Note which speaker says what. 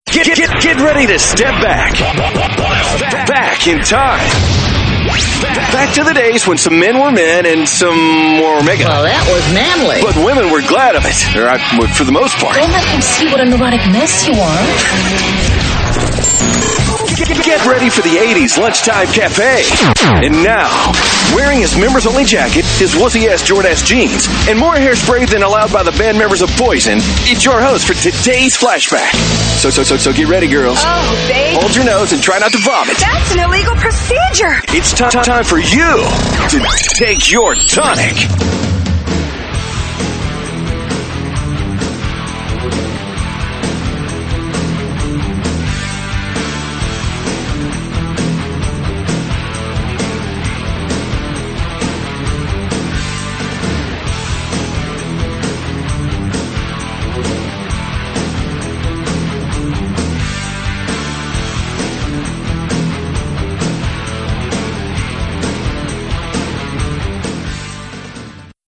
Speaker 1: Get ready to step back. Back in time. Back to the days when some men were men and some were mega.
Speaker 2: Well, that was manly.
Speaker 1: But women were glad of it, for the most part.
Speaker 3: Don't let him see what a neurotic mess you are.
Speaker 1: Get ready for the 80s Lunchtime Cafe. And now, wearing his members-only jacket, his wussy-ass Jordan-ass jeans, and more hairspray than allowed by the band members of Poison, it's your host for today's flashback. So get ready, girls.
Speaker 4: Oh, babe.
Speaker 1: Hold your nose and try not to vomit.
Speaker 4: That's an illegal procedure.
Speaker 1: It's time for you to take your tonic.